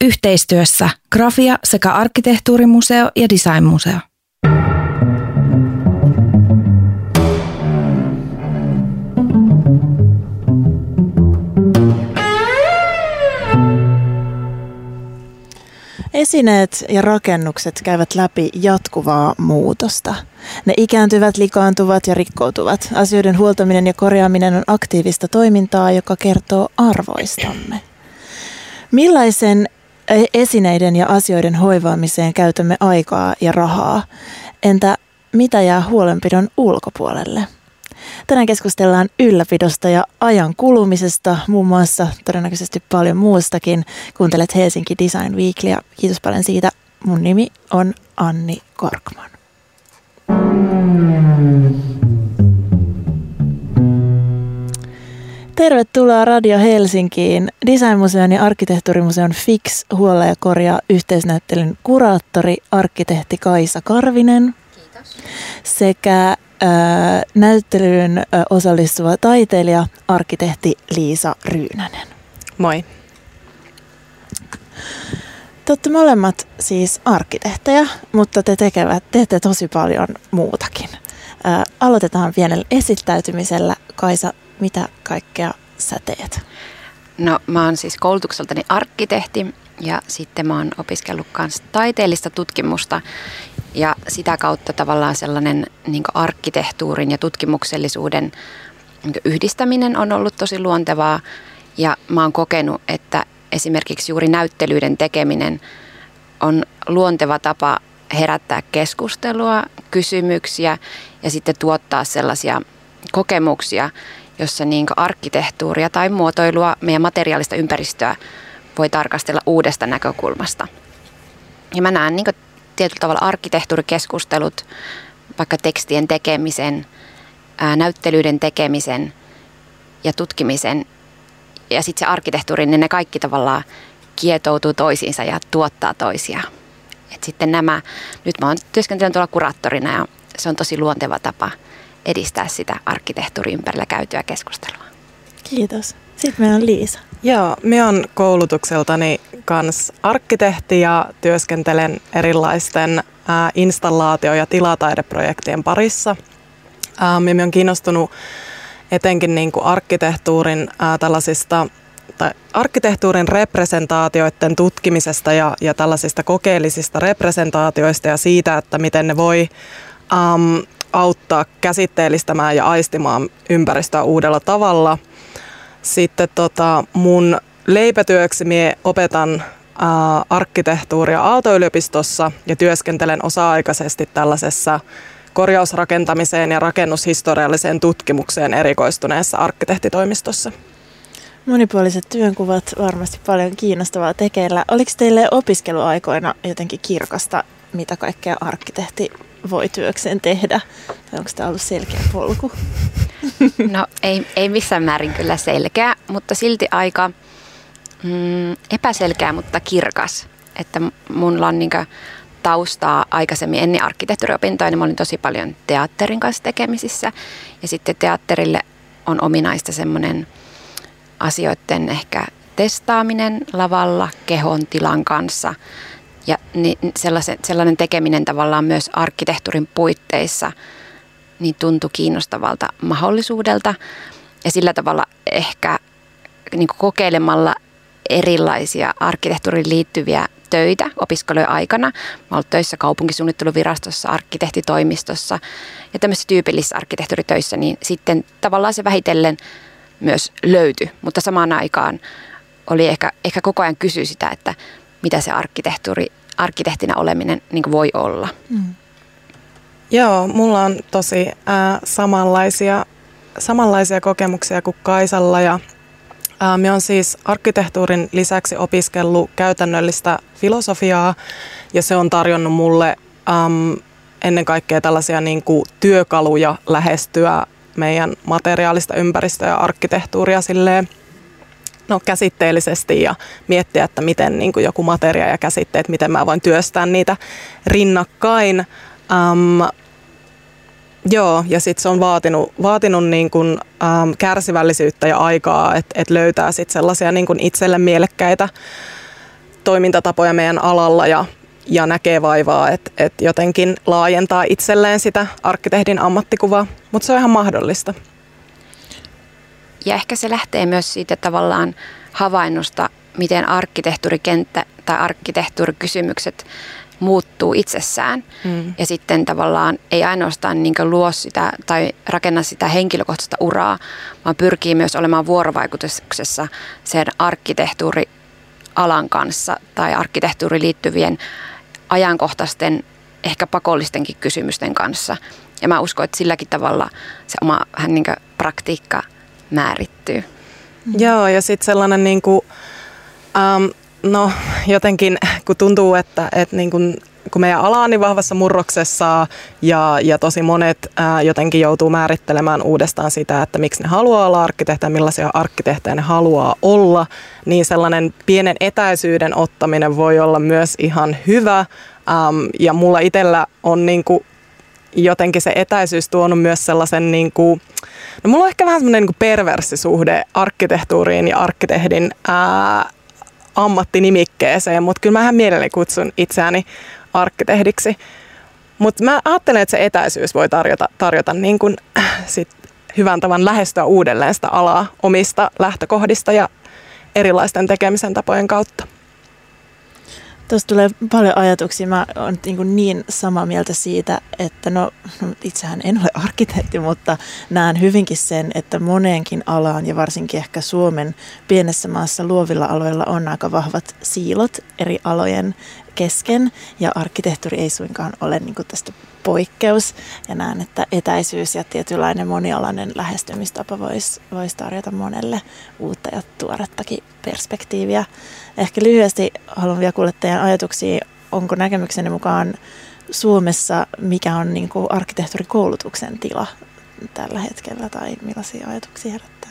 Yhteistyössä Grafia sekä Arkkitehtuurimuseo ja Designmuseo. Esineet ja rakennukset käyvät läpi jatkuvaa muutosta. Ne ikääntyvät, likaantuvat ja rikkoutuvat. Asioiden huoltaminen ja korjaaminen on aktiivista toimintaa, joka kertoo arvoistamme. Millaisen esineiden ja asioiden hoivaamiseen käytämme aikaa ja rahaa? Entä mitä jää huolenpidon ulkopuolelle? Tänään keskustellaan ylläpidosta ja ajan kulumisesta, muun muassa todennäköisesti paljon muustakin. Kuuntelet Helsinki Design Weeklyä. Kiitos paljon siitä. Mun nimi on Anni Korkman. Tervetuloa Radio Helsinkiin. Designmuseon ja arkkitehtuurimuseon Fix huolla ja korjaa yhteisnäyttelyn kuraattori, arkkitehti Kaisa Karvinen. Kiitos. Sekä näyttelyyn osallistuva taiteilija, arkkitehti Liisa Ryynänen. Moi. Te olette molemmat siis arkkitehtejä, mutta te teette tosi paljon muutakin. Aloitetaan pienellä esittäytymisellä. Kaisa, mitä kaikkea sä teet? No mä oon siis koulutukseltani arkkitehti ja sitten mä oon opiskellut kanssa taiteellista tutkimusta. Ja sitä kautta tavallaan sellainen niin kuin arkkitehtuurin ja tutkimuksellisuuden niin kuin yhdistäminen on ollut tosi luontevaa. Ja mä oon kokenut, että esimerkiksi juuri näyttelyiden tekeminen on luonteva tapa herättää keskustelua, kysymyksiä ja sitten tuottaa sellaisia kokemuksia, jossa niin kuin arkkitehtuuria tai muotoilua, meidän materiaalista ympäristöä voi tarkastella uudesta näkökulmasta. Ja mä näen niin kuin tietyllä tavalla arkkitehtuurikeskustelut, vaikka tekstien tekemisen, näyttelyiden tekemisen ja tutkimisen ja sitten se arkkitehtuuri, niin ne kaikki tavallaan kietoutuu toisiinsa ja tuottaa toisiaan. Et sitten nyt mä oon työskentelen tuolla kuraattorina ja se on tosi luonteva tapa edistää sitä arkkitehtuurin ympärillä käytyä keskustelua. Kiitos. Sitten meillä on Liisa. Joo, minä olen koulutukseltani kans arkkitehti ja työskentelen erilaisten installaatio- ja tilataideprojektien parissa. Minä olen kiinnostunut etenkin niin kuin arkkitehtuurin representaatioiden tutkimisesta ja tällaisista kokeellisista representaatioista ja siitä, että miten ne voi auttaa käsitteellistämään ja aistimaan ympäristöä uudella tavalla. Sitten mun leipätyöksi minä opetan arkkitehtuuria Aalto-yliopistossa ja työskentelen osa-aikaisesti tällaisessa korjausrakentamiseen ja rakennushistorialliseen tutkimukseen erikoistuneessa arkkitehtitoimistossa. Monipuoliset työnkuvat, varmasti paljon kiinnostavaa tekeillä. Oliko teille opiskeluaikoina jotenkin kirkasta, mitä kaikkea arkkitehti voi työkseen tehdä? Vai onko tämä ollut selkeä polku? No ei missään määrin kyllä selkeä, mutta silti aika epäselkeä, mutta kirkas. Että mulla on niinkö taustaa aikaisemmin ennen arkkitehtuuriopintoja, niin mä olin tosi paljon teatterin kanssa tekemisissä. Ja sitten teatterille on ominaista semmoinen asioiden ehkä testaaminen lavalla kehon tilan kanssa. Ja sellainen tekeminen tavallaan myös arkkitehtuurin puitteissa niin tuntui kiinnostavalta mahdollisuudelta. Ja sillä tavalla ehkä niin kuin kokeilemalla erilaisia arkkitehtuuriin liittyviä töitä opiskelujen aikana. Mä olen ollut töissä kaupunkisuunnitteluvirastossa, arkkitehtitoimistossa ja tämmöisissä tyypillisissä arkkitehtuuritöissä, niin sitten tavallaan se vähitellen myös löytyi. Mutta samaan aikaan oli ehkä koko ajan kysy sitä, että mitä se arkkitehtina oleminen niin kuin voi olla. Mm. Joo, mulla on tosi samanlaisia kokemuksia kuin Kaisalla ja minä olen siis arkkitehtuurin lisäksi opiskellut käytännöllistä filosofiaa ja se on tarjonnut mulle ennen kaikkea tällaisia niin kuin työkaluja lähestyä meidän materiaalista ympäristöä ja arkkitehtuuria silleen, käsitteellisesti ja miettiä, että miten niin kuin joku materia ja käsitteet, miten mä voin työstää niitä rinnakkain. Joo, ja sitten se on vaatinut niin kuin, kärsivällisyyttä ja aikaa, että löytää sitten sellaisia niin kuin itselle mielekkäitä toimintatapoja meidän alalla ja näkee vaivaa, että jotenkin laajentaa itselleen sitä arkkitehdin ammattikuvaa, mutta se on ihan mahdollista. Ja ehkä se lähtee myös siitä tavallaan havainnosta, miten arkkitehtuurikenttä tai arkkitehtuurikysymykset muuttuu itsessään. Ja sitten tavallaan ei ainoastaan niin kuin luo sitä tai rakenna sitä henkilökohtaista uraa, vaan pyrkii myös olemaan vuorovaikutuksessa sen arkkitehtuurialan kanssa tai arkkitehtuuriin liittyvien ajankohtaisten, ehkä pakollistenkin kysymysten kanssa. Ja mä uskon, että silläkin tavalla se oma vähän niin kuin praktiikka määrittyy. Joo, ja sitten sellainen niin kuin, no jotenkin kun tuntuu, että niin kuin, kun meidän ala on niin vahvassa murroksessa ja tosi monet jotenkin joutuu määrittelemään uudestaan sitä, että miksi ne haluaa olla arkkitehtejä, millaisia arkkitehtejä ne haluaa olla, niin sellainen pienen etäisyyden ottaminen voi olla myös ihan hyvä. Ja mulla itsellä on niin kuin jotenkin se etäisyys tuonut myös sellaisen, niin kuin, no mulla on ehkä vähän semmoinen niin kuin perversisuhde arkkitehtuuriin ja arkkitehdin ammattinimikkeeseen, mutta kyllä mä ihan mielelläni kutsun itseäni arkkitehdiksi. Mutta mä ajattelen, että se etäisyys voi tarjota niin kuin, sit hyvän tavan lähestyä uudelleen sitä alaa omista lähtökohdista ja erilaisten tekemisen tapojen kautta. Tuossa tulee paljon ajatuksia. Mä oon niin samaa mieltä siitä, että no itsehän en ole arkkitehti, mutta näen hyvinkin sen, että moneenkin alaan ja varsinkin ehkä Suomen pienessä maassa luovilla aloilla on aika vahvat siilot eri alojen kesken ja arkkitehtuuri ei suinkaan ole niin kuin tästä poikkeus ja näen, että etäisyys ja tietynlainen monialainen lähestymistapa voisi tarjota monelle uutta ja tuorettakin perspektiiviä. Ehkä lyhyesti haluan vielä kuulla teidän ajatuksia, onko näkemyksenne mukaan Suomessa, mikä on niin kuin arkkitehtuurikoulutuksen tila tällä hetkellä tai millaisia ajatuksia herättää?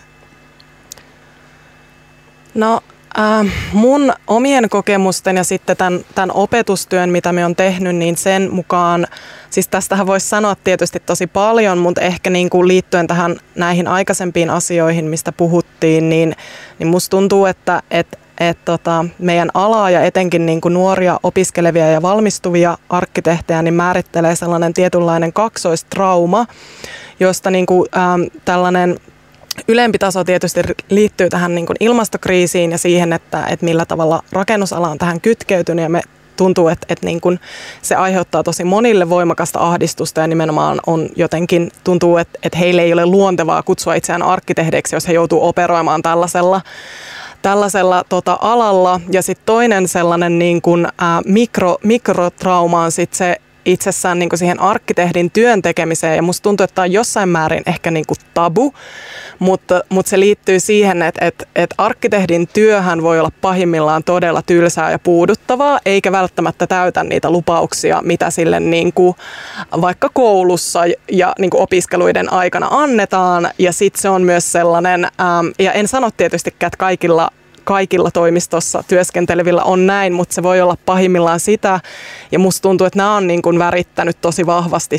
No mun omien kokemusten ja sitten tämän opetustyön, mitä me on tehnyt, niin sen mukaan, siis tästähän voisi sanoa tietysti tosi paljon, mutta ehkä niin kuin liittyen näihin aikaisempiin asioihin, mistä puhuttiin, niin musta tuntuu, että meidän alaa ja etenkin niin kuin nuoria opiskelevia ja valmistuvia arkkitehtejä niin määrittelee sellainen tietynlainen kaksoistrauma, josta niin kuin, tällainen ylempi taso tietysti liittyy tähän niin kuin ilmastokriisiin ja siihen, että millä tavalla rakennusala on tähän kytkeytynyt ja me tuntuu, että niin kuin se aiheuttaa tosi monille voimakasta ahdistusta ja nimenomaan on jotenkin tuntuu, että heille ei ole luontevaa kutsua itseään arkkitehdeiksi, jos he joutuu operoimaan tällaisella alalla. Ja sitten toinen sellainen niin kuin, mikrotrauma on sitten se itsessään niin kuin siihen arkkitehdin työn tekemiseen ja musta tuntuu, että tämä on jossain määrin ehkä niin kuin tabu, mutta se liittyy siihen, että arkkitehdin työhän voi olla pahimmillaan todella tylsää ja puuduttavaa, eikä välttämättä täytä niitä lupauksia, mitä sille niin kuin vaikka koulussa ja niin kuin opiskeluiden aikana annetaan ja sitten se on myös sellainen, ja en sano tietystikään, että kaikilla toimistossa työskentelevillä on näin, mutta se voi olla pahimmillaan sitä. Ja musta tuntuu, että nämä on niin kuin värittänyt tosi vahvasti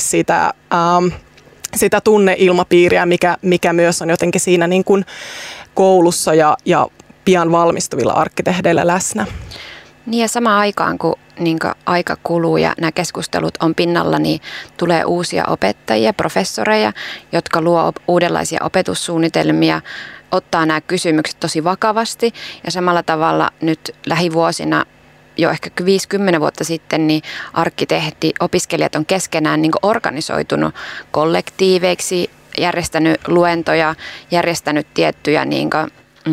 sitä tunneilmapiiriä, mikä myös on jotenkin siinä niin kuin koulussa ja pian valmistuvilla arkkitehdeillä läsnä. Niin ja samaan aikaan, kun aika kuluu ja nämä keskustelut on pinnalla, niin tulee uusia opettajia, professoreja, jotka luo uudenlaisia opetussuunnitelmia, ottaa nämä kysymykset tosi vakavasti ja samalla tavalla nyt lähivuosina, jo ehkä 5-10 vuotta sitten, niin opiskelijat on keskenään niin kuin organisoitunut kollektiiveiksi, järjestänyt luentoja, järjestänyt tiettyjä niin kuin,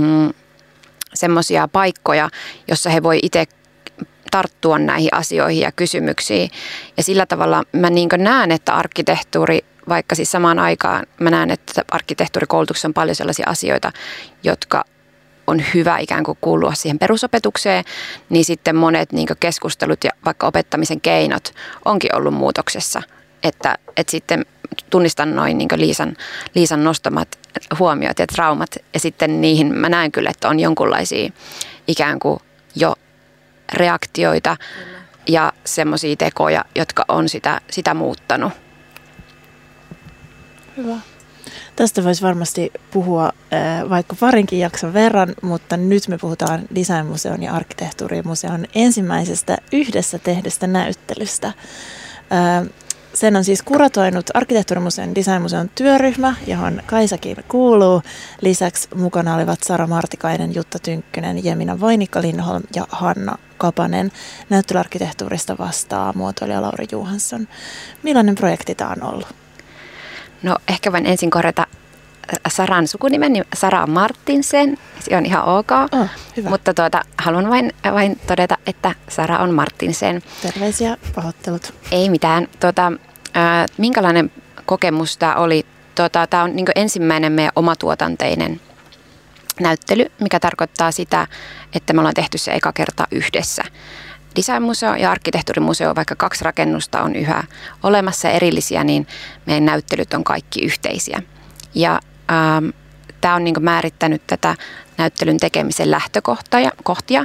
semmoisia paikkoja, jossa he voi itse tarttua näihin asioihin ja kysymyksiin. Ja sillä tavalla mä niin kuin näen, että arkkitehtuuri, vaikka siis samaan aikaan mä näen, että arkkitehtuurikoulutuksessa on paljon sellaisia asioita, jotka on hyvä ikään kuin kuulua siihen perusopetukseen, niin sitten monet niin kuin keskustelut ja vaikka opettamisen keinot onkin ollut muutoksessa. Että sitten tunnistan noin niin kuin Liisan nostamat huomiot ja traumat ja sitten niihin mä näen kyllä, että on jonkunlaisia ikään kuin jo reaktioita ja semmoisia tekoja, jotka on sitä muuttanut. Hyvä. Tästä voisi varmasti puhua vaikka parinkin jakson verran, mutta nyt me puhutaan Designmuseon ja Arkkitehtuurimuseon ensimmäisestä yhdessä tehdystä näyttelystä. Sen on siis kuratoinut Arkkitehtuurimuseon ja Designmuseon työryhmä, johon Kaisakin kuuluu. Lisäksi mukana olivat Sara Martikainen, Jutta Tynkkynen, Jemina Vainikka-Lindholm ja Hanna Kapanen. Näyttelyarkkitehtuurista vastaa muotoilija Lauri Johansson. Millainen projekti tämä on ollut? No ehkä vain ensin korjata Saran sukunimen, niin Sara Martinsen, se on ihan ok, hyvä. Mutta haluan vain todeta, että Sara on Martinsen. Terveisiä, pahoittelut. Ei mitään. Minkälainen kokemus tämä oli? Tämä on niin ensimmäinen meidän omatuotanteinen näyttely, mikä tarkoittaa sitä, että me ollaan tehty se eka kerta yhdessä. Designmuseo ja Arkkitehtuurimuseo, vaikka 2 rakennusta on yhä olemassa ja erillisiä, niin meidän näyttelyt on kaikki yhteisiä. Ja tämä on niin määrittänyt tätä näyttelyn tekemisen lähtökohtia.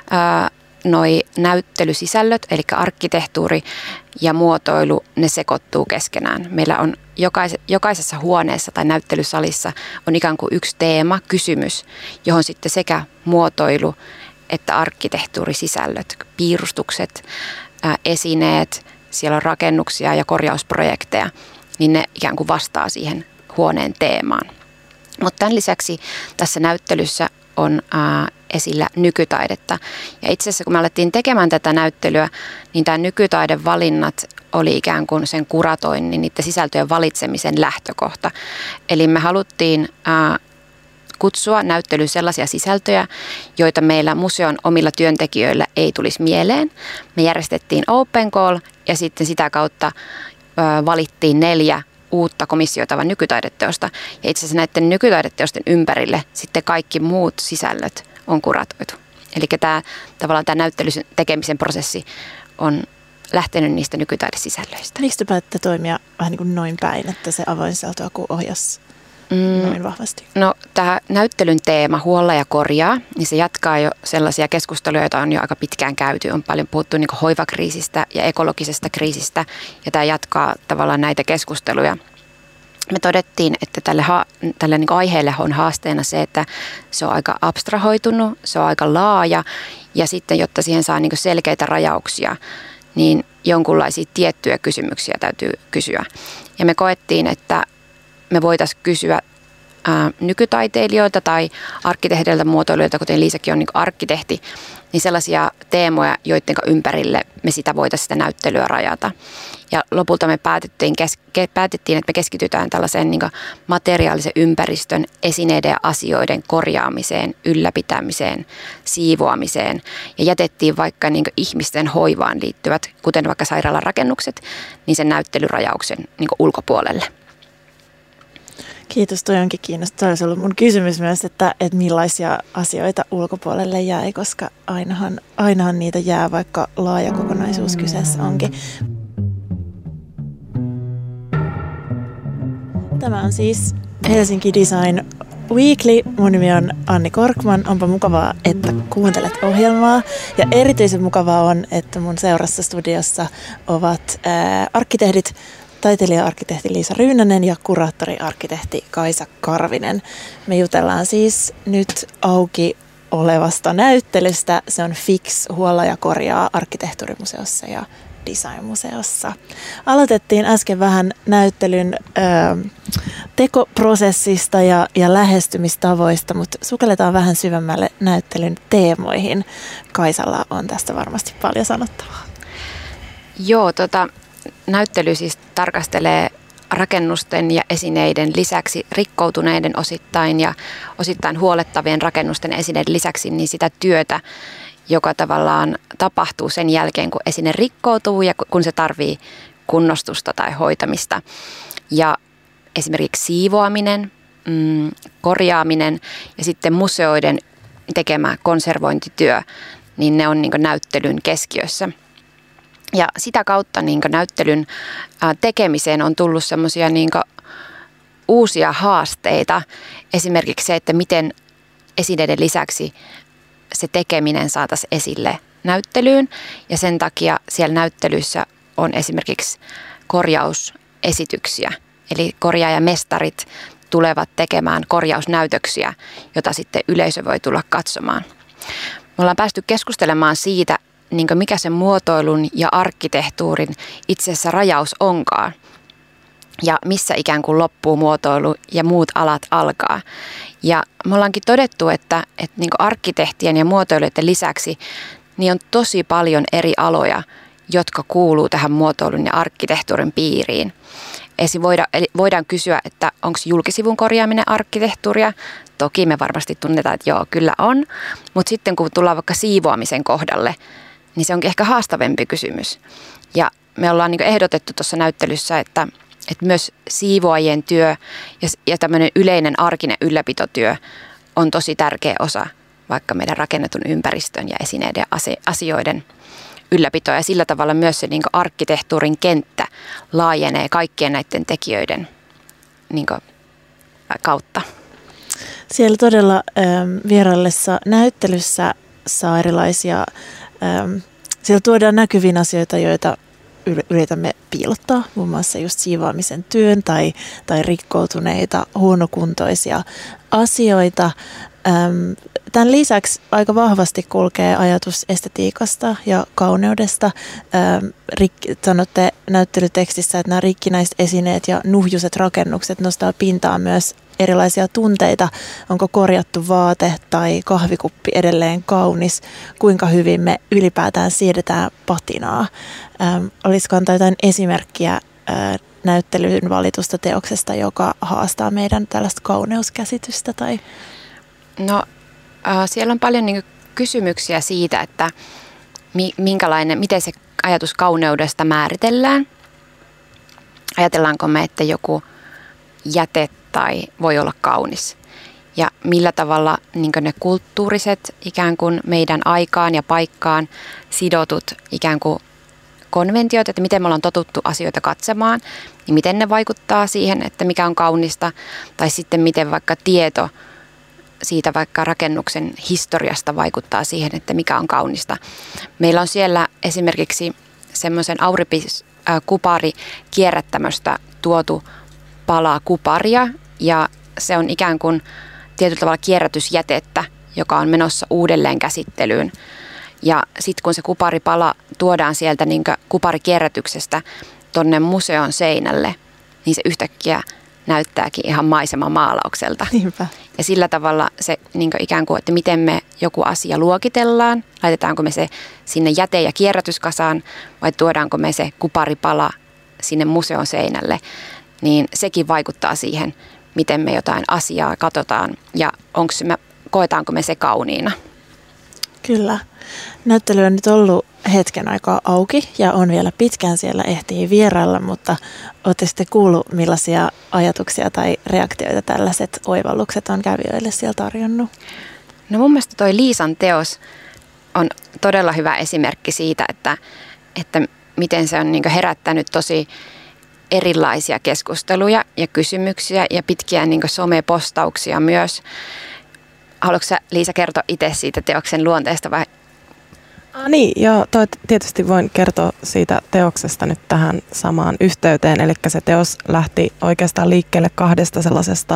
Noi näyttelysisällöt, eli arkkitehtuuri ja muotoilu, ne sekoittuu keskenään. Meillä on jokaisessa huoneessa tai näyttelysalissa on ikään kuin yksi teema, kysymys, johon sitten sekä muotoilu että arkkitehtuurisisällöt, piirustukset, esineet, siellä on rakennuksia ja korjausprojekteja, niin ne ikään kuin vastaa siihen huoneen teemaan. Mutta tämän lisäksi tässä näyttelyssä on esillä nykytaidetta. Ja itse asiassa kun me alettiin tekemään tätä näyttelyä, niin tämä nykytaidevalinnat oli ikään kuin sen kuratoinnin, niiden sisältöjen valitsemisen lähtökohta. Eli me haluttiin kutsua näyttelyyn sellaisia sisältöjä, joita meillä museon omilla työntekijöillä ei tulisi mieleen. Me järjestettiin open call ja sitten sitä kautta valittiin 4 uutta komissioitavan nykytaideteosta. Ja itse asiassa näiden nykytaideteosten ympärille sitten kaikki muut sisällöt on kuratoitu. Eli tämä näyttelyn tekemisen prosessi on lähtenyt niistä nykytaidesisällöistä. Miksi te päätitte toimia vähän niin kuin noin päin, että se avoin sisältö ohjasi noin vahvasti? No tämä näyttelyn teema huolla ja korjaa, niin se jatkaa jo sellaisia keskusteluja, joita on jo aika pitkään käyty. On paljon puhuttu niin kuin hoivakriisistä ja ekologisesta kriisistä ja tämä jatkaa tavallaan näitä keskusteluja. Me todettiin, että tälle niin kuin aiheelle on haasteena se, että se on aika abstrahoitunut, se on aika laaja ja sitten jotta siihen saa niin kuin selkeitä rajauksia, niin jonkunlaisia tiettyjä kysymyksiä täytyy kysyä. Ja me koettiin, että me voitaisiin kysyä nykytaiteilijoilta tai arkkitehdeiltä, muotoilijoilta, kuten Liisakin on niin kuin arkkitehti, niin sellaisia teemoja, joiden ympärille me voitaisiin sitä näyttelyä rajata. Ja lopulta me päätettiin, että me keskitytään tällaiseen niin kuin materiaalisen ympäristön, esineiden ja asioiden korjaamiseen, ylläpitämiseen, siivoamiseen ja jätettiin vaikka niin kuin ihmisten hoivaan liittyvät, kuten vaikka sairaalan rakennukset, niin sen näyttelyrajauksen niin kuin ulkopuolelle. Kiitos, toi onkin kiinnostavaa. Olisi ollut mun kysymys myös, että millaisia asioita ulkopuolelle jäi, koska ainahan niitä jää, vaikka laaja kokonaisuus kyseessä onkin. Tämä on siis Helsinki Design Weekly. Mun nimi on Anni Korkman. Onpa mukavaa, että kuuntelet ohjelmaa. Ja erityisen mukavaa on, että mun seurassa studiossa ovat arkkitehdit, taiteilija-arkkitehti Liisa Ryynänen ja kuraattori-arkkitehti Kaisa Karvinen. Me jutellaan siis nyt auki olevasta näyttelystä. Se on Fix, huolla ja korjaa Arkkitehtuurimuseossa ja Designmuseossa. Aloitettiin äsken vähän näyttelyn tekoprosessista ja lähestymistavoista, mutta sukelletaan vähän syvemmälle näyttelyn teemoihin. Kaisalla on tästä varmasti paljon sanottavaa. Joo, näyttely siis tarkastelee rakennusten ja esineiden lisäksi rikkoutuneiden osittain ja osittain huolettavien rakennusten ja esineiden lisäksi niin sitä työtä, joka tavallaan tapahtuu sen jälkeen, kun esine rikkoutuu ja kun se tarvii kunnostusta tai hoitamista. Ja esimerkiksi siivoaminen, korjaaminen ja sitten museoiden tekemä konservointityö, niin ne on niin kuin näyttelyn keskiössä. Ja sitä kautta niin kuin näyttelyn tekemiseen on tullut semmoisia niin kuin uusia haasteita. Esimerkiksi se, että miten esineiden lisäksi se tekeminen saataisiin esille näyttelyyn. Ja sen takia siellä näyttelyssä on esimerkiksi korjausesityksiä. Eli korjaajamestarit tulevat tekemään korjausnäytöksiä, jota sitten yleisö voi tulla katsomaan. Me ollaan päästy keskustelemaan siitä, niin mikä sen muotoilun ja arkkitehtuurin itse asiassa rajaus onkaan. Ja missä ikään kuin loppuu muotoilu ja muut alat alkaa. Ja me ollaankin todettu, että niin kuin arkkitehtien ja muotoilijoiden lisäksi niin on tosi paljon eri aloja, jotka kuuluu tähän muotoilun ja arkkitehtuurin piiriin. Eli voidaan kysyä, että onko julkisivun korjaaminen arkkitehtuuria? Toki me varmasti tunnetaan, että joo, kyllä on. Mutta sitten kun tullaan vaikka siivoamisen kohdalle, niin se onkin ehkä haastavempi kysymys. Ja me ollaan niin ehdotettu tuossa näyttelyssä, että myös siivoajien työ ja tämmöinen yleinen arkinen ylläpitotyö on tosi tärkeä osa vaikka meidän rakennetun ympäristön ja esineiden asioiden ylläpitoa. Ja sillä tavalla myös se niin arkkitehtuurin kenttä laajenee kaikkien näiden tekijöiden niin kautta. Siellä todella vieraillessa näyttelyssä saa erilaisia, siellä tuodaan näkyviin asioita, joita yritämme piilottaa, muun muassa just siivoamisen työn tai rikkoutuneita, huonokuntoisia asioita. Tämän lisäksi aika vahvasti kulkee ajatus estetiikasta ja kauneudesta. Sanotte näyttelytekstissä, että nämä rikkinäiset esineet ja nuhjuiset rakennukset nostaa pintaan myös erilaisia tunteita. Onko korjattu vaate tai kahvikuppi edelleen kaunis? Kuinka hyvin me ylipäätään siedetään patinaa? Olisiko antaa jotain esimerkkiä näyttelyyn valitusta teoksesta, joka haastaa meidän tällaista kauneuskäsitystä? Tai? No, siellä on paljon niin kysymyksiä siitä, että miten se ajatus kauneudesta määritellään. Ajatellaanko me, että joku jäte tai voi olla kaunis? Ja millä tavalla niin ne kulttuuriset ikään kuin meidän aikaan ja paikkaan sidotut ikään kuin konventiot, että miten me ollaan totuttu asioita katsomaan, niin miten ne vaikuttaa siihen, että mikä on kaunista, tai sitten miten vaikka tieto siitä vaikka rakennuksen historiasta vaikuttaa siihen, että mikä on kaunista. Meillä on siellä esimerkiksi semmoisen Auripis-kupari kierrättämöstä tuotu palaa kuparia, ja se on ikään kuin tietyllä tavalla kierrätysjätettä, joka on menossa uudelleen käsittelyyn. Ja sitten kun se kuparipala tuodaan sieltä niin kuparikierrätyksestä tonne museon seinälle, niin se yhtäkkiä näyttääkin ihan maisemamaalaukselta. Niinpä. Ja sillä tavalla se niin ikään kuin, että miten me joku asia luokitellaan, laitetaanko me se sinne jäte- ja kierrätyskasaan vai tuodaanko me se kuparipala sinne museon seinälle, niin sekin vaikuttaa siihen, miten me jotain asiaa katsotaan ja koetaanko me se kauniina. Kyllä. Näyttely on nyt ollut hetken aikaa auki ja on vielä pitkään siellä ehtii vierailla, mutta olette sitten kuullut, millaisia ajatuksia tai reaktioita tällaiset oivallukset on kävijöille siellä tarjonnut? No mun mielestä toi Liisan teos on todella hyvä esimerkki siitä, että miten se on niin kuin herättänyt tosi erilaisia keskusteluja ja kysymyksiä ja pitkiä niin kuin somepostauksia myös. Haluatko sä, Liisa, kertoa itse siitä teoksen luonteesta vai? Niin, joo, tietysti voin kertoa siitä teoksesta nyt tähän samaan yhteyteen. Eli se teos lähti oikeastaan liikkeelle kahdesta sellaisesta,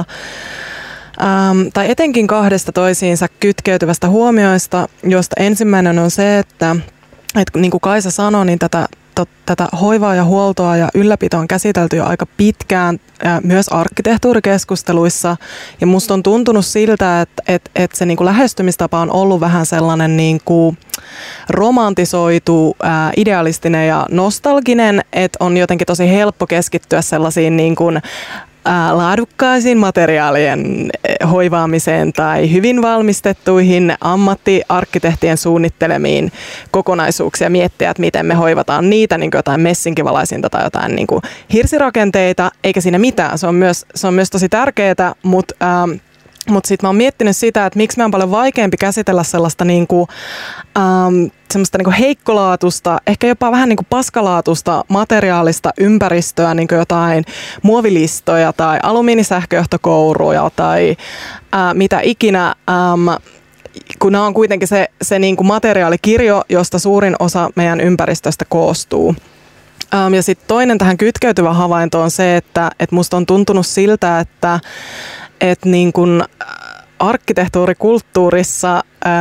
tai etenkin kahdesta toisiinsa kytkeytyvästä huomioista, josta ensimmäinen on se, että niin kuin Kaisa sanoi, niin tätä hoivaa ja huoltoa ja ylläpitoa on käsitelty jo aika pitkään myös arkkitehtuurikeskusteluissa. Ja musta on tuntunut siltä, että se niin kuin lähestymistapa on ollut vähän sellainen niin kuin romantisoitu, idealistinen ja nostalginen, että on jotenkin tosi helppo keskittyä sellaisiin niin kuin laadukkaisiin materiaalien hoivaamiseen tai hyvin valmistettuihin ammattiarkkitehtien suunnittelemiin kokonaisuuksia, miettiä, että miten me hoivataan niitä, niin kuin jotain messinkivalaisinta tai jotain niin kuin hirsirakenteita, eikä siinä mitään. Se on myös tosi tärkeää, mutta sitten mä oon miettinyt sitä, että miksi me on paljon vaikeampi käsitellä sellaista niinku, semmoista niinku heikkolaatusta, ehkä jopa vähän niinku paskalaatusta materiaalista ympäristöä, niinku jotain muovilistoja tai alumiinisähköjohtokouruja tai mitä ikinä, kun nämä on kuitenkin se niinku materiaalikirjo, josta suurin osa meidän ympäristöstä koostuu. Ja sitten toinen tähän kytkeytyvä havainto on se, että musta on tuntunut siltä, että niin kun arkkitehtuurikulttuurissa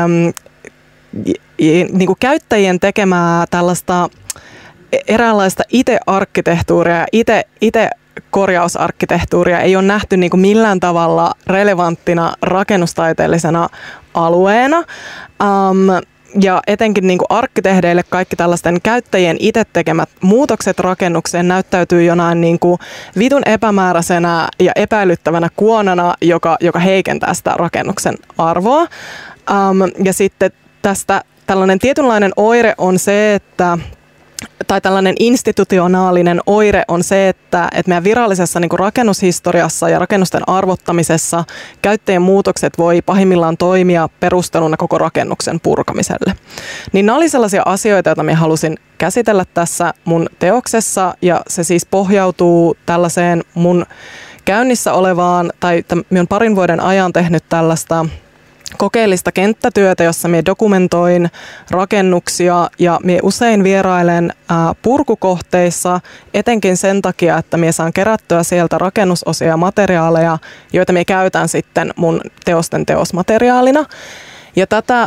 niin kun käyttäjien tekemää tällaista eräänlaista itse-arkkitehtuuria ja itse korjausarkkitehtuuria ei ole nähty niin kuin millään tavalla relevanttina rakennustaiteellisena alueena. Ja etenkin niin kuin arkkitehdeille kaikki tällaisten käyttäjien itse tekemät muutokset rakennukseen näyttäytyy jonain niin kuin vitun epämääräisenä ja epäilyttävänä kuonana, joka heikentää sitä rakennuksen arvoa. Ja sitten tästä tällainen tietynlainen oire on se, tai tällainen institutionaalinen oire on se, että meidän virallisessa niin kuin rakennushistoriassa ja rakennusten arvottamisessa käyttäjien muutokset voi pahimmillaan toimia perusteluna koko rakennuksen purkamiselle. Niin nämä oli sellaisia asioita, joita minä halusin käsitellä tässä mun teoksessa, ja se siis pohjautuu tällaiseen mun käynnissä olevaan, tai minä olen parin vuoden ajan tehnyt tällaista kokeellista kenttätyötä, jossa minä dokumentoin rakennuksia ja minä usein vierailen purkukohteissa etenkin sen takia, että minä saan kerättyä sieltä rakennusosia ja materiaaleja, joita minä käytän sitten mun teosten teosmateriaalina. Ja tätä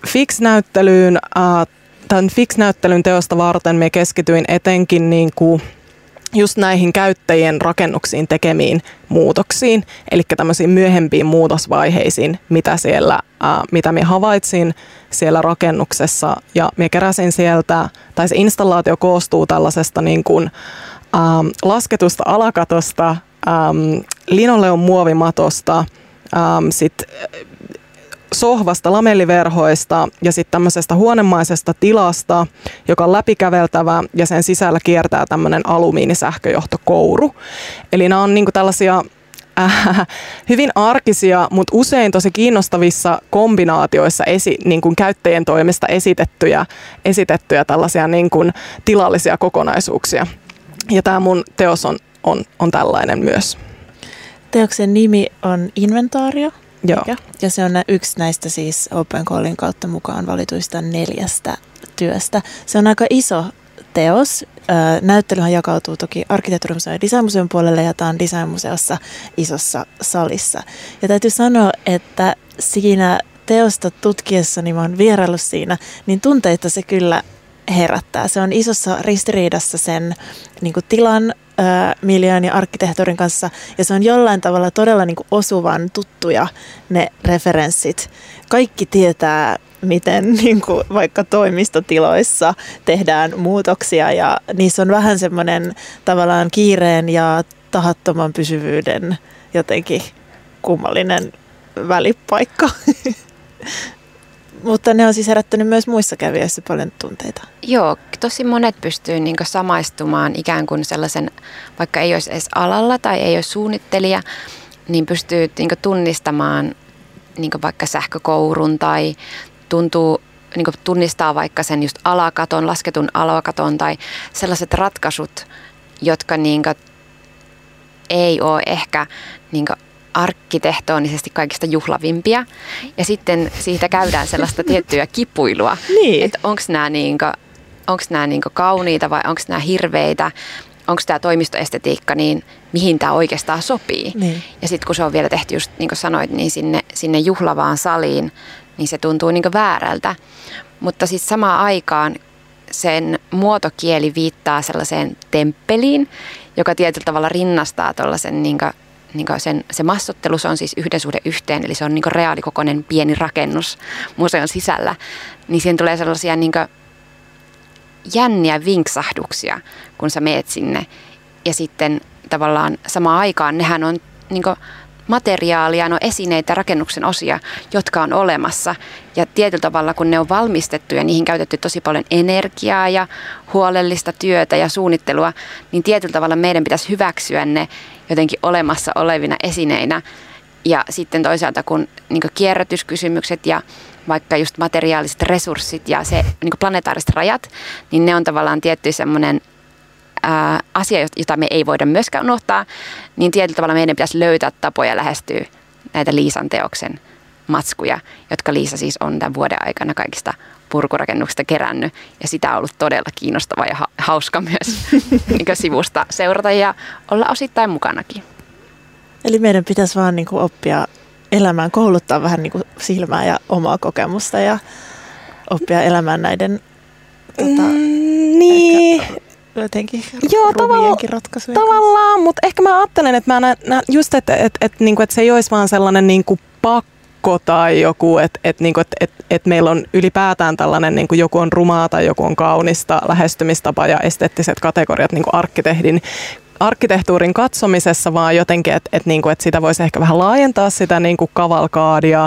tämän Fix-näyttelyn teosta varten minä keskityin etenkin niin kuin just näihin käyttäjien rakennuksiin tekemiin muutoksiin, eli tämmöisiin myöhempiin muutosvaiheisiin, mitä minä havaitsin siellä rakennuksessa. Ja minä keräsin sieltä, tai se installaatio koostuu tällaisesta niin kuin, lasketusta alakatosta, linoleum muovimatosta, sitten sohvasta, lamelliverhoista ja sitten tämmöisestä huonemaisesta tilasta, joka on läpikäveltävä ja sen sisällä kiertää tämmöinen alumiinisähköjohtokouru. Eli nämä on niinku tällaisia hyvin arkisia, mutta usein tosi kiinnostavissa kombinaatioissa niin kuin käyttäjien toimesta esitettyjä tällaisia niin kuin tilallisia kokonaisuuksia. Ja tämä mun teos on tällainen myös. Teoksen nimi on Inventaario. Joo. Ja se on yksi näistä siis Open Callin kautta mukaan valituista 4 työstä. Se on aika iso teos. Näyttelyhän jakautuu toki arkkitehtuurimuseon ja designmuseon puolelle, ja tämä on designmuseossa isossa salissa. Ja täytyy sanoa, että siinä teosta tutkiessani, mä oon vieraillut siinä, niin tunteita se kyllä herättää. Se on isossa ristiriidassa sen niin kuin tilan, miljöön ja arkkitehtuurin kanssa, ja se on jollain tavalla todella niin kuin osuvan tuttuja ne referenssit. Kaikki tietää, miten niin kuin vaikka toimistotiloissa tehdään muutoksia, ja niissä on vähän semmoinen tavallaan kiireen ja tahattoman pysyvyyden jotenkin kummallinen välipaikka. Mutta ne on siis herättänyt myös muissa kävijöissä paljon tunteita. Joo, tosi monet pystyy niinku samaistumaan ikään kuin sellaisen, vaikka ei olisi edes alalla tai ei ole suunnittelija, niin pystyy niinku tunnistamaan niinku vaikka sähkökourun tai tunnistaa vaikka sen just alakaton, lasketun alakaton tai sellaiset ratkaisut, jotka niinku ei ole ehkä niinku arkkitehtonisesti kaikista juhlavimpia. Ja sitten siitä käydään sellaista tiettyä kipuilua, niin. Että onko nämä niinku kauniita vai onko nämä hirveitä, onko tämä toimistoestetiikka, niin mihin tämä oikeastaan sopii. Niin. Ja sitten kun se on vielä tehty just niin kuin sanoit, niin sinne juhlavaan saliin, niin se tuntuu niin kuin väärältä. Mutta sitten samaan aikaan sen muotokieli viittaa sellaiseen temppeliin, joka tietyllä tavalla rinnastaa tuollaisen se massottelu, se on siis 1:1, eli se on reaalikokoinen pieni rakennus museon sisällä, niin siihen tulee sellaisia jänniä vinksahduksia, kun sä meet sinne. Ja sitten tavallaan samaan aikaan nehän on materiaalia, no esineitä, rakennuksen osia, jotka on olemassa. Ja tietyllä tavalla, kun ne on valmistettu ja niihin käytetty tosi paljon energiaa ja huolellista työtä ja suunnittelua, niin tietyllä tavalla meidän pitäisi hyväksyä ne jotenkin olemassa olevina esineinä. Ja sitten toisaalta, kun kierrätyskysymykset ja vaikka just materiaaliset resurssit ja se planetaariset rajat, niin ne on tavallaan tietty semmoinen asia, jota me ei voida myöskään unohtaa, niin tietyllä tavalla meidän pitäisi löytää tapoja lähestyä näitä Liisan teoksen matskuja, jotka Liisa siis on tämän vuoden aikana kaikista purkurakennuksista kerännyt ja sitä on ollut todella kiinnostava ja hauska myös niin sivusta seurata ja olla osittain mukanakin. Eli meidän pitäisi vaan niin kuin oppia elämään, kouluttaa vähän niin kuin silmää ja omaa kokemusta ja oppia elämään näiden niin. Jotenkin ratkaisuja. Tavallaan, mutta ehkä mä ajattelen, että mä näen just, että se ei olisi vaan sellainen niin kuin pakko tai joku, että meillä on ylipäätään tällainen, niin kuin joku on rumaa tai joku on kaunista lähestymistapa ja esteettiset kategoriat niin kuin arkkitehtuurin katsomisessa, vaan jotenkin, että sitä voisi ehkä vähän laajentaa sitä niin kuin kavalkaadia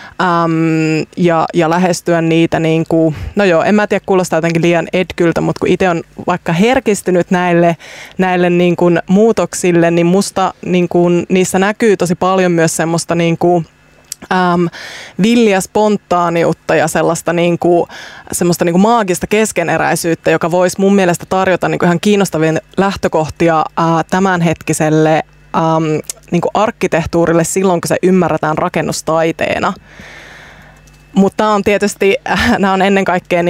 ja lähestyä niitä, niin kuin, no joo, en mä tiedä, kuulostaa jotenkin liian edkyltä, mutta kun itse on vaikka herkistynyt näille niin kuin muutoksille, niin musta niin kuin, niissä näkyy tosi paljon myös semmoista niin kuin villiä spontaaniutta ja sellaista semmoista maagista keskeneräisyyttä, joka voisi mun mielestä tarjota ihan kiinnostavia lähtökohtia tämänhetkiselle arkkitehtuurille silloin, kun se ymmärretään rakennustaiteena. Mutta on tietysti, nämä on ennen kaikkea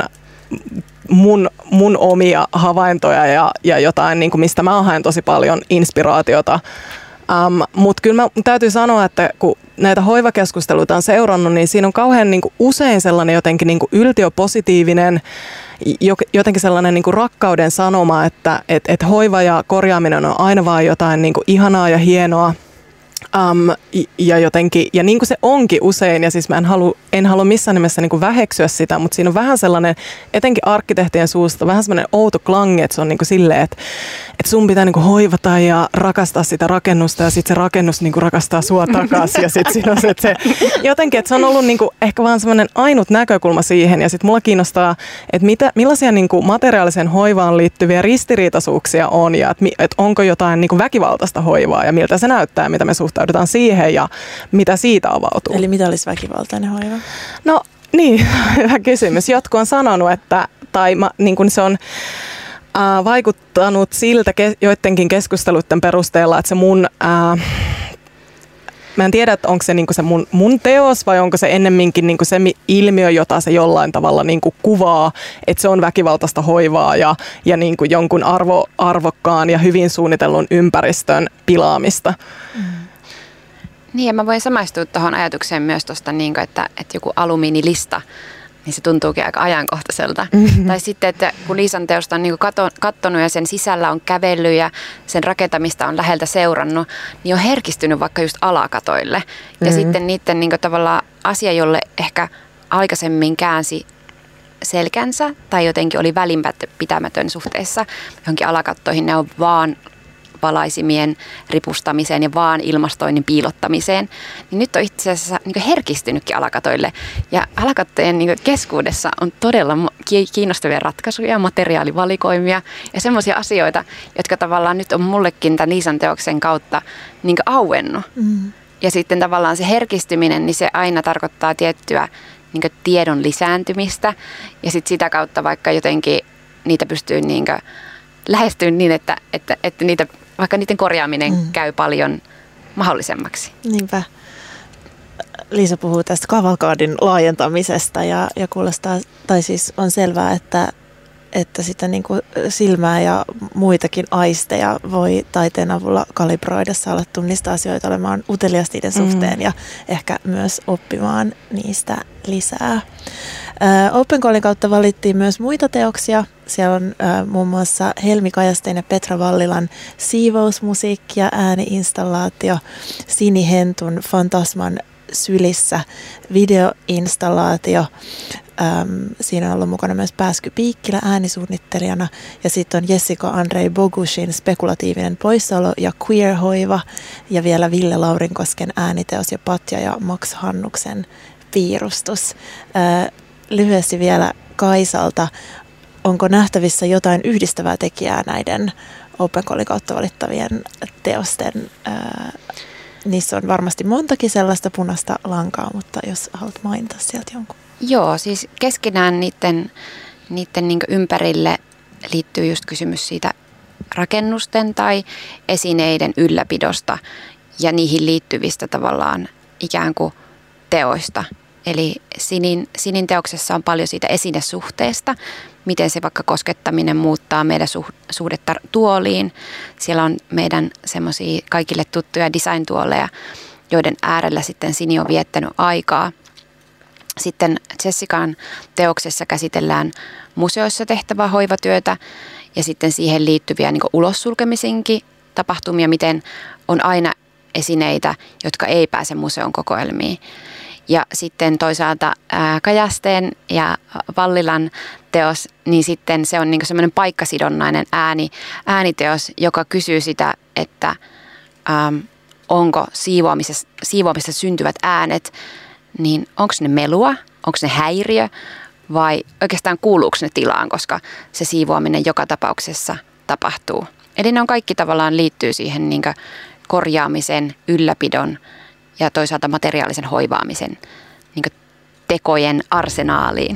mun omia havaintoja ja jotain, mistä mä haen tosi paljon inspiraatiota. Mutta kyllä mä täytyy sanoa, että kun näitä hoivakeskusteluita on seurannut, niin siinä on kauhean usein sellainen jotenkin yltiöpositiivinen, jotenkin sellainen rakkauden sanoma, että hoiva ja korjaaminen on aina vaan jotain ihanaa ja hienoa. Ja jotenkin, ja niin kuin se onkin usein, ja siis mä en halua missään nimessä väheksyä sitä, mutta siinä on vähän sellainen, etenkin arkkitehtien suusta, vähän sellainen outo klangi, että se on silleen, että sun pitää hoivata ja rakastaa sitä rakennusta, ja sitten se rakennus rakastaa sua takaisin, ja sitten siinä on se, että jotenkin, että se on ollut ehkä vaan sellainen ainut näkökulma siihen, ja sitten mulla kiinnostaa, että millaisia materiaalisen hoivaan liittyviä ristiriitaisuuksia on, ja että onko jotain väkivaltaista hoivaa, ja miltä se näyttää, mitä me suhtaudutaan siihen ja mitä siitä avautuu. Eli mitä olisi väkivaltainen hoiva? No niin, hyvä kysymys. Jotkut on sanonut, että se on vaikuttanut siltä joidenkin keskusteluiden perusteella, että se mä en tiedä, että onko se, se mun teos vai onko se ennemminkin se ilmiö, jota se jollain tavalla kuvaa, että se on väkivaltaista hoivaa ja jonkun arvokkaan ja hyvin suunnitellun ympäristön pilaamista. Niin, ja mä voin samaistua tuohon ajatukseen myös tuosta, että joku alumiinilista, niin se tuntuukin aika ajankohtaiselta. Mm-hmm. Tai sitten, että kun Liisan teosta on katsonut ja sen sisällä on kävellyt ja sen rakentamista on läheltä seurannut, niin on herkistynyt vaikka just alakatoille. Mm-hmm. Ja sitten niiden tavallaan asia, jolle ehkä aikaisemmin käänsi selkänsä tai jotenkin oli välinpitämätön suhteessa johonkin alakattoihin, ne on vaan valaisimien ripustamiseen ja vaan ilmastoinnin piilottamiseen, niin nyt on itse asiassa herkistynytkin alakatoille. Ja alakattojen keskuudessa on todella kiinnostavia ratkaisuja, materiaalivalikoimia ja semmoisia asioita, jotka tavallaan nyt on mullekin tämän Liisan teoksen kautta auennut. Mm. Ja sitten tavallaan se herkistyminen, niin se aina tarkoittaa tiettyä tiedon lisääntymistä ja sitten sitä kautta vaikka jotenkin niitä pystyy lähestyä niin, että niitä, vaikka niiden korjaaminen käy paljon mahdollisemmaksi. Niinpä. Liisa puhuu tästä kavalkaadin laajentamisesta ja kuulostaa, tai siis on selvää, että sitä silmää ja muitakin aisteja voi taiteen avulla kalibroida, saada tunnistaa asioita, olemaan utelias niiden suhteen ja ehkä myös oppimaan niistä lisää. OpenCallin kautta valittiin myös muita teoksia. Siellä on muun muassa Helmi Kajasteen ja Petra Vallilan siivousmusiikki ja ääniinstallaatio, Sini Hentun Fantasman sylissä videoinstallaatio. Siinä on ollut mukana myös Pääsky Piikkilä äänisuunnittelijana ja sitten on Jessica Andrei Bogushin spekulatiivinen poissaolo ja queer-hoiva ja vielä Ville Laurinkosken ääniteos ja Patja ja Max Hannuksen piirustus. Lyhyesti vielä Kaisalta, onko nähtävissä jotain yhdistävää tekijää näiden OpenCallin kautta valittavien teosten? Niissä on varmasti montakin sellaista punaista lankaa, mutta jos haluat mainita sieltä jonkun. Joo, siis keskenään niiden ympärille liittyy just kysymys siitä rakennusten tai esineiden ylläpidosta ja niihin liittyvistä tavallaan ikään kuin teoista, Eli Sinin teoksessa on paljon siitä esinesuhteesta, miten se vaikka koskettaminen muuttaa meidän suhdetta tuoliin. Siellä on meidän semmoisia kaikille tuttuja design-tuoleja, joiden äärellä sitten Sini on viettänyt aikaa. Sitten Jessican teoksessa käsitellään museoissa tehtävää hoivatyötä ja sitten siihen liittyviä niin kuin ulossulkemisenkin tapahtumia, miten on aina esineitä, jotka ei pääse museon kokoelmiin. Ja sitten toisaalta Kajasteen ja Vallilan teos, niin sitten se on niin kuin semmoinen paikkasidonnainen ääniteos, joka kysyy sitä, että onko siivoamisessa syntyvät äänet, niin onko ne melua, onko ne häiriö vai oikeastaan kuuluuko ne tilaan, koska se siivoaminen joka tapauksessa tapahtuu. Eli ne on kaikki tavallaan liittyy siihen niin kuin korjaamisen, ylläpidon ja toisaalta materiaalisen hoivaamisen niin kuin tekojen arsenaaliin.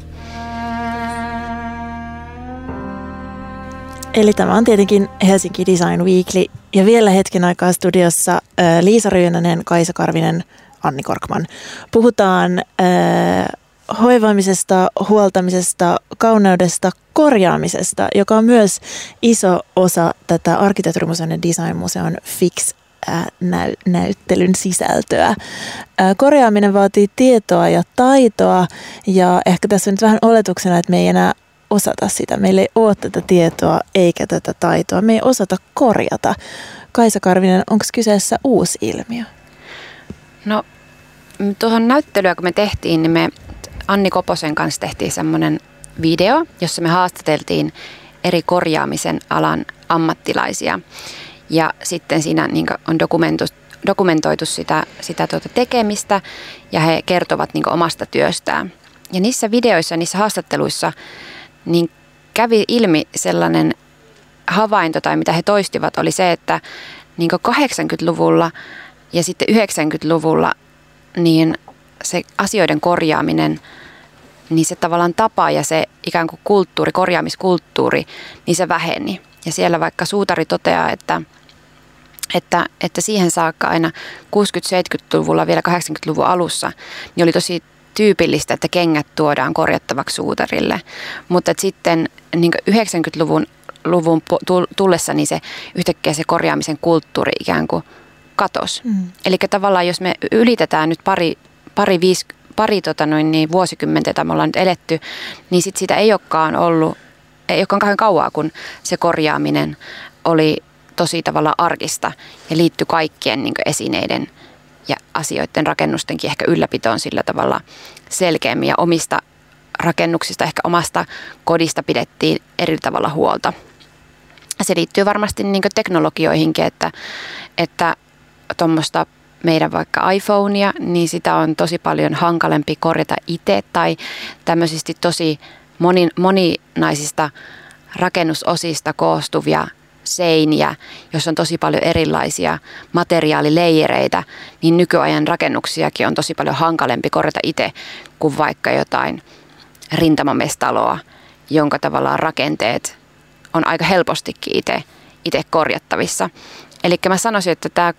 Eli tämä on tietenkin Helsinki Design Weekly ja vielä hetken aikaa studiossa Liisa Ryynänen, Kaisa Karvinen, Anni Korkman. Puhutaan hoivaamisesta, huoltamisesta, kauneudesta, korjaamisesta, joka on myös iso osa tätä arkkitehtuurimuseon ja designmuseon Fix-näyttelyn sisältöä. Korjaaminen vaatii tietoa ja taitoa ja ehkä tässä on nyt vähän oletuksena, että me ei enää osata sitä. Meillä ei ole tätä tietoa eikä tätä taitoa. Me ei osata korjata. Kaisa Karvinen, onko kyseessä uusi ilmiö? No tuohon näyttelyä kun me tehtiin, niin me Anni Koposen kanssa tehtiin semmoinen video, jossa me haastateltiin eri korjaamisen alan ammattilaisia. Ja sitten siinä niin on dokumentoitu sitä tekemistä ja he kertovat niin omasta työstään. Ja niissä videoissa, niissä haastatteluissa niin kävi ilmi sellainen havainto tai mitä he toistivat oli se, että niin 80-luvulla ja sitten 90-luvulla niin se asioiden korjaaminen, niin se tavallaan tapa ja se ikään kuin kulttuuri, korjaamiskulttuuri, niin se väheni. Ja vaikka suutari toteaa, että siihen saakka aina 60-70-luvulla, vielä 80-luvun alussa, niin oli tosi tyypillistä, että kengät tuodaan korjattavaksi suutarille. Mutta sitten niin 90-luvun tullessa, niin se yhtäkkiä se korjaamisen kulttuuri ikään kuin katosi. Eli tavallaan jos me ylitetään nyt pari vuosikymmentä, jota me ollaan nyt eletty, niin sit sitä ei olekaan kauan kauaa, kun se korjaaminen oli tosi tavallaan arkista ja liittyi kaikkien niin kuin esineiden ja asioiden rakennustenkin ehkä ylläpitoon sillä tavalla selkeämmin ja omista rakennuksista, ehkä omasta kodista pidettiin eri tavalla huolta. Se liittyy varmasti niin kuin teknologioihinkin, että tuommoista meidän vaikka iPhonea, niin sitä on tosi paljon hankalempi korjata itse tai tämmöisesti tosi moninaisista rakennusosista koostuvia seiniä, jos on tosi paljon erilaisia materiaalileijereitä, niin nykyajan rakennuksiakin on tosi paljon hankalempi korjata itse kuin vaikka jotain rintamamestaloa, jonka tavallaan rakenteet on aika helpostikin itse korjattavissa. Eli mä sanoisin, että tämä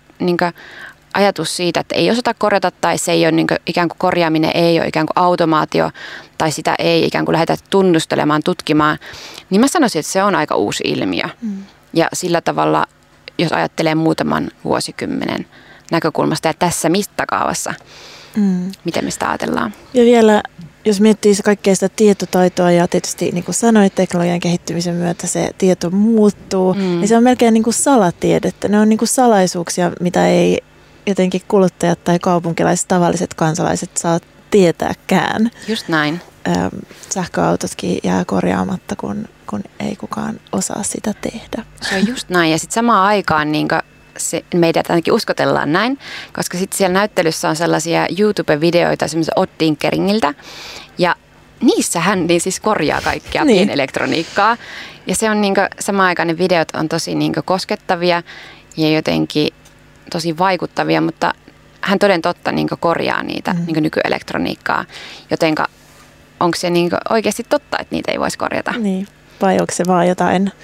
ajatus siitä, että ei osata korjata tai se ei ole ikään kuin korjaaminen ei ole ikään kuin automaatio tai sitä ei ikään kuin lähdetä tunnustelemaan, tutkimaan, niin mä sanoisin, että se on aika uusi ilmiö. Ja sillä tavalla, jos ajattelee muutaman vuosikymmenen näkökulmasta ja tässä mittakaavassa, miten me sitä ajatellaan. Ja vielä, jos miettii kaikkea sitä tietotaitoa ja tietysti niin kuin sanoit, teknologian kehittymisen myötä se tieto muuttuu, niin se on melkein niin kuin salatiedettä. Ne on niin kuin salaisuuksia, mitä ei jotenkin kuluttajat tai kaupunkilaiset tavalliset kansalaiset saa tietääkään. Just näin. Sähköautotkin jää korjaamatta, kun ei kukaan osaa sitä tehdä. Se on just näin. Ja sitten samaan aikaan meidät ainakin uskotellaan näin, koska sitten siellä näyttelyssä on sellaisia YouTube-videoita semmoisen Odd Tinkeringiltä. Ja niissä hän niin siis korjaa kaikkea pienelektroniikkaa. Ja se on samaan aikaan ne videot on tosi koskettavia ja jotenkin tosi vaikuttavia, mutta hän toden totta korjaa niitä nykyelektroniikkaa, jotenka onko se oikeasti totta, että niitä ei voisi korjata? Niin. Vai onko se vaan jotain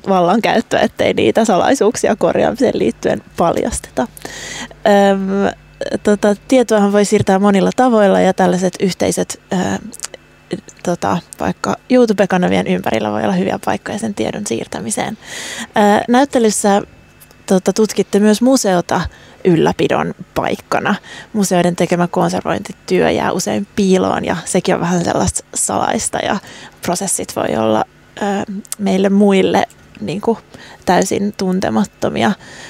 vallankäyttöä, ettei niitä salaisuuksia korjaamiseen liittyen paljasteta? tietoahan voi siirtää monilla tavoilla ja tällaiset yhteiset vaikka YouTube-kanavien ympärillä voi olla hyviä paikkoja sen tiedon siirtämiseen. Näyttelyssä tutkitte myös museota ylläpidon paikkana. Museoiden tekemä konservointityö jää usein piiloon ja sekin on vähän sellaista salaista ja prosessit voi olla meille muille niin kuin täysin tuntemattomia.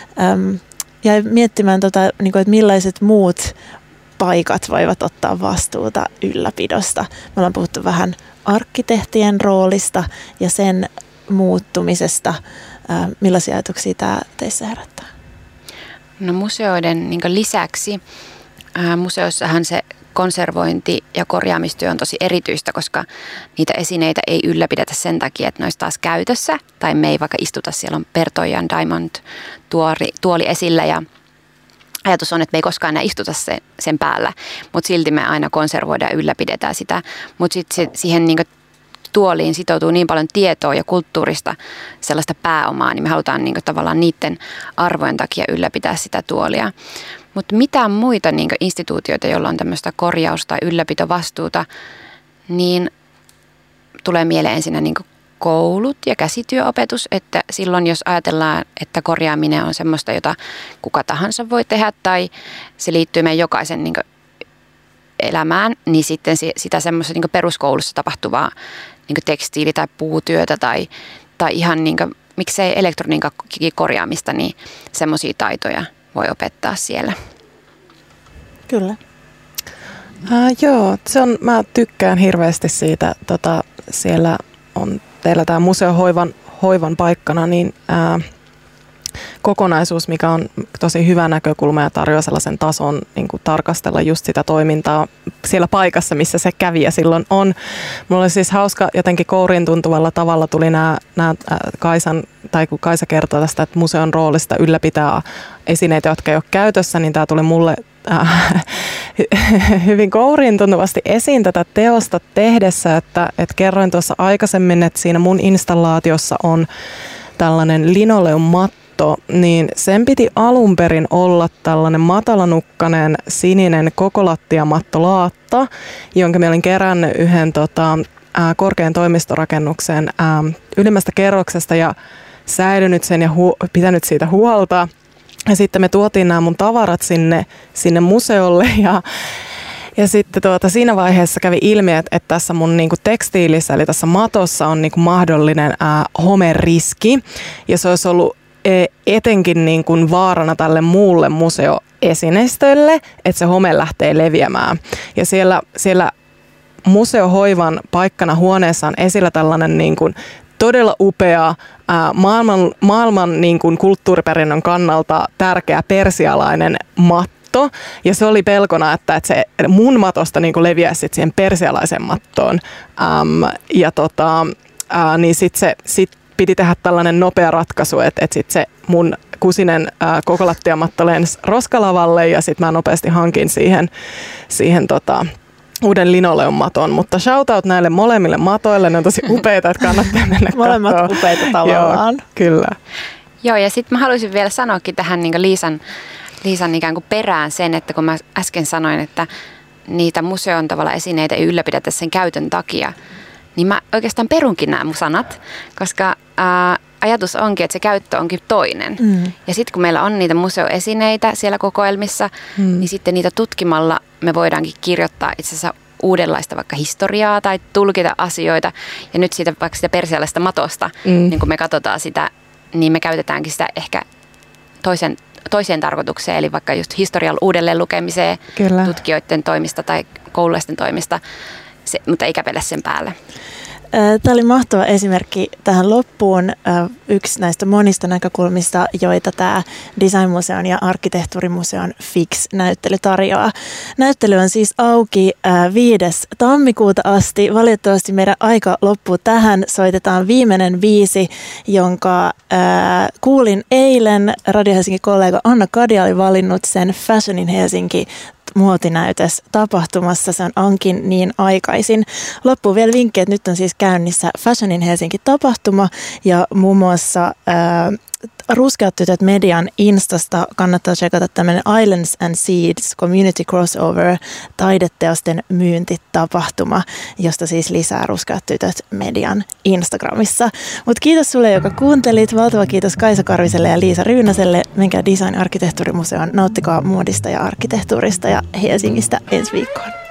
Ja miettimään, niin kuin, että millaiset muut paikat voivat ottaa vastuuta ylläpidosta. Me ollaan puhuttu vähän arkkitehtien roolista ja sen muuttumisesta. Millaisia ajatuksia tämä teissä herättää? No museoiden lisäksi museossahan se konservointi ja korjaamistyö on tosi erityistä, koska niitä esineitä ei ylläpidetä sen takia, että ne olisi taas käytössä. Tai me ei vaikka istuta, siellä on Bertojan Diamond tuoli esillä ja ajatus on, että me ei koskaan enää istuta sen päällä, mutta silti me aina konservoidaan ja ylläpidetään sitä. Mutta sitten siihen tuoliin sitoutuu niin paljon tietoa ja kulttuurista sellaista pääomaa, niin me halutaan tavallaan niiden arvojen takia ylläpitää sitä tuolia. Mutta mitään muita instituutioita, joilla on tämmöistä korjaus- tai ylläpitovastuuta, niin tulee mieleen ensinnä koulut ja käsityöopetus, että silloin jos ajatellaan, että korjaaminen on semmoista, jota kuka tahansa voi tehdä tai se liittyy meidän jokaisen elämään, niin sitten sitä semmoista peruskoulussa tapahtuvaa tekstiili- tai puutyötä tai ihan miksei elektroniikan korjaamista, niin semmoisia taitoja voi opettaa siellä. Kyllä. Joo, mä tykkään hirveästi siitä, siellä on teillä tämä museohoivan paikkana, niin kokonaisuus, mikä on tosi hyvä näkökulma ja tarjoaa sellaisen tason niin kuin tarkastella just sitä toimintaa siellä paikassa, missä se kävijä silloin on. Mulla oli siis hauska, jotenkin kouriin tuntuvalla tavalla tuli nämä Kaisan, tai kun Kaisa kertoo tästä, että museon roolista ylläpitää esineitä, jotka ei ole käytössä, niin tämä tuli mulle hyvin kouriin tuntuvasti esiin tätä teosta tehdessä, että kerroin tuossa aikaisemmin, että siinä mun installaatiossa on tällainen linoleummatto, niin sen piti alun perin olla tällainen matalanukkainen sininen kokolattiamattolaatta, jonka mä olin kerännyt yhden korkean toimistorakennuksen ylimmästä kerroksesta ja säilynyt sen ja pitänyt siitä huolta. Ja sitten me tuotiin nämä mun tavarat sinne museolle ja sitten siinä vaiheessa kävi ilmi, että tässä mun tekstiilissä, eli tässä matossa on mahdollinen homeriski. Ja se olisi ollut etenkin vaarana tälle muulle museoesineistölle, että se home lähtee leviämään. Ja siellä museohoivan paikkana huoneessa on esillä tällainen todella upea, maailman kulttuuriperinnön kannalta tärkeä persialainen matto. Ja se oli pelkona, että se mun matosta leviäisi sit siihen persialaisen mattoon. Niin sitten piti tehdä tällainen nopea ratkaisu, että sit se mun kusinen kokolattiamatto lensi roskalavalle ja sitten mä nopeasti hankin siihen uuden linoleummaton, mutta shoutout näille molemmille matoille, ne on tosi upeita, että kannattaa mennä molemmat upeita tavallaan. Joo, kyllä. Joo, ja sitten mä haluaisin vielä sanoakin tähän Liisan ikään kuin perään sen, että kun mä äsken sanoin, että niitä museon tavalla esineitä ei ylläpidetä sen käytön takia, niin mä oikeastaan perunkin nämä mun sanat, koska ajatus onkin, että se käyttö onkin toinen. Ja sitten kun meillä on niitä museoesineitä siellä kokoelmissa, niin sitten niitä tutkimalla me voidaankin kirjoittaa itse asiassa uudenlaista vaikka historiaa tai tulkita asioita. Ja nyt siitä vaikka sitä persialaisesta matosta, niin kun me katsotaan sitä, niin me käytetäänkin sitä ehkä toiseen tarkoitukseen, eli vaikka just historian uudelleen lukemiseen tutkijoiden toimista tai koululaisten toimista, mutta ei kävele sen päälle. Tämä oli mahtava esimerkki tähän loppuun. Yksi näistä monista näkökulmista, joita tämä Designmuseon ja Arkkitehtuurimuseon FIX-näyttely tarjoaa. Näyttely on siis auki 5. tammikuuta asti. Valitettavasti meidän aika loppuu tähän. Soitetaan viimeinen biisi, jonka kuulin eilen. Radio Helsingin kollega Anna Kadia oli valinnut sen Fashion in Helsinki muotinäytös tapahtumassa. Se on Ankin niin aikaisin. Loppuun vielä vinkki, että nyt on siis käynnissä Fashion in Helsinki -tapahtuma ja muun muassa Ruskeat tytöt median Instasta kannattaa tsekata tämmöinen Islands and Seeds Community Crossover taideteosten myyntitapahtuma, josta siis lisää Ruskeat tytöt median Instagramissa. Mutta kiitos sulle, joka kuuntelit. Valtava kiitos Kaisa Karviselle ja Liisa Ryynäselle. Menkää Design Arkkitehtuurimuseoon, nauttikaa muodista ja arkkitehtuurista ja Helsingistä ensi viikkoon.